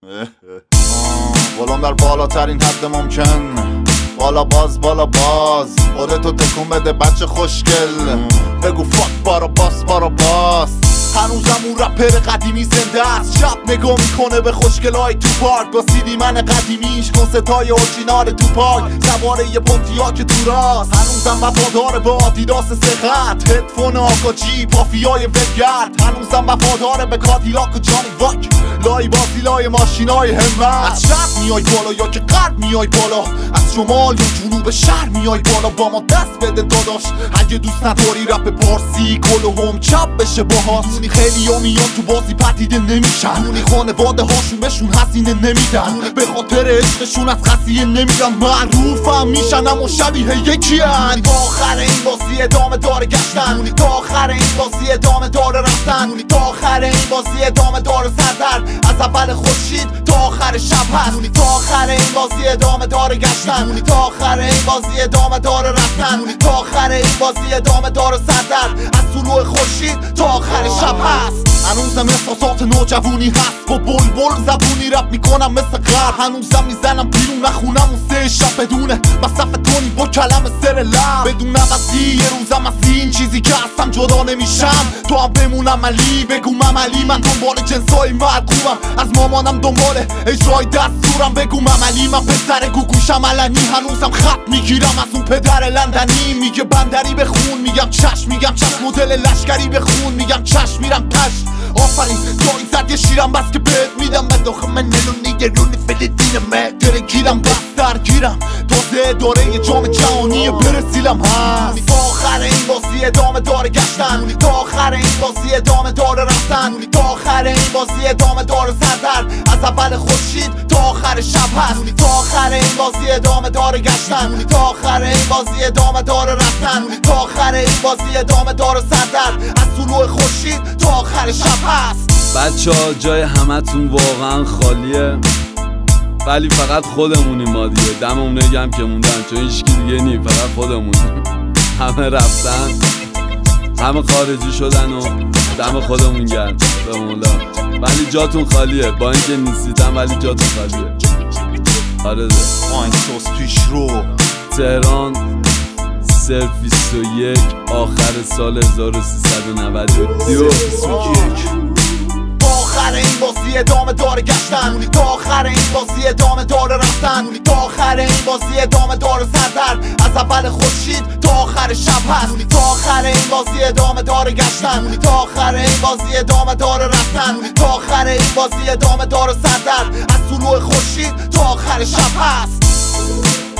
بالام در بالاترین حد ممکن، بالا باز خودتو تکون بده بچه خوشگل، بگو فاک باراباس. هنوزم اون رپر قدیمی زنده است، شب نگاه میکنه به خوشگلای تو پارک با سیدی من قدیمیش، کنستای اورجینال تو پارک، سواره یه پونتیاک تو راست. هنوزم وفادار به آدیداس سخت، هدفون آکاجی پافیای ولگرد. هنوزم وفادار به کادیلاک و جانی واک، لای بازی لای ماشینای همت. از شرق میای بالا یا که غرب میای بالا، از شمال یا جنوب شهر میای بالا، با ما دست بده داداش. اگه دوست نداری رپ پارسی کل هم چپ بشه باهات. خیلی ها میان تو بازی پدیده نمیشن، اونی خانواده هاشون بهشون حسینه نمیدن، به خاطر عشقشون از قضیه نمیرن، معروفم میشن اما شبیه یکی هن. تا آخر این بازی ادامه داره گشتن، تا آخر این بازی ادامه داره رفتن، تا آخر این بازی ادامه داره سردر، از اول خورشید تا آخر شب هست. تا آخر این بازی ادامه داره گشتن، تا آخر این بازی ادامه داره رفتن، تا آخر این بازی ادامه داره سردر، از طلوع خورشید تا آخر شب هست. هنوزم احساسات نوجوانی هست، با بلبل زبونی رپ میکنم مثل غرب. هنوزم میزنم بیرون نخونم اون سه شب بدونه مصرف تونی با کلم سر لب، بدونم از یه روزم از این چیزی که هستم جدا نمیشم. تو هم بمونم علی بگو مملی، من دنبال جنسای مرکوبم، از مامانم دنبال اجرای دستورم. بگو مملی من پسر گوگوشم علنی، هنوزم خط میگیرم از اون پدر لندنی. میگه بندری بخون میگم چشم، میگم چشم. مدل لشکری بخون میگم چشم، میرم پشت. آفرین جایی زد یه شیرم بس که بهت میدم، من داخل من نلونی گرونی فلسطینمه، داره گیرم بس درگیرم، تازه داره یه جام جهانی برسیلم هست. تا آخر این بازی ادامه داره گشتن، تا آخر این بازی ادامه داره رفتن، تا آخر این بازی ادامه داره سردر، از اول خورشید تا آخر شب هست. تا آخر این بازی ادامه داره گشتن، تا آخر این بازی ادامه داره رفتن، تا آخر این بازی ادامه داره سردر، از طلوع خورشید تا آخر شب هست. بچه‌ها جای همتون واقعا خالیه، ولی فقط خودمونیم ما دیگه. دممون گرم که موندن، چون هیچکی دیگه نی، فقط خودمونیم. همه رفتن، همه خارجی شدن و دم خودمون گرم به مولا. ولی جاتون خالیه، با اینکه نیستیدم ولی جاتون خالیه. آره ده آینسوس پیش رو تهران صرف 21 آخر سال 1392. آخر این بازی ادامه داره گشتن، تا آخر این بازی ادامه داره رفتن، تا آخر این بازی ادامه داره سردر، از اول خورشید تا آخر شب هست. تا آخر این بازی ادامه داره گشتن، تا آخر این بازی ادامه داره رفتن، تا آخر این بازی ادامه داره سردر، از طلوع خورشید تا آخر شب هست.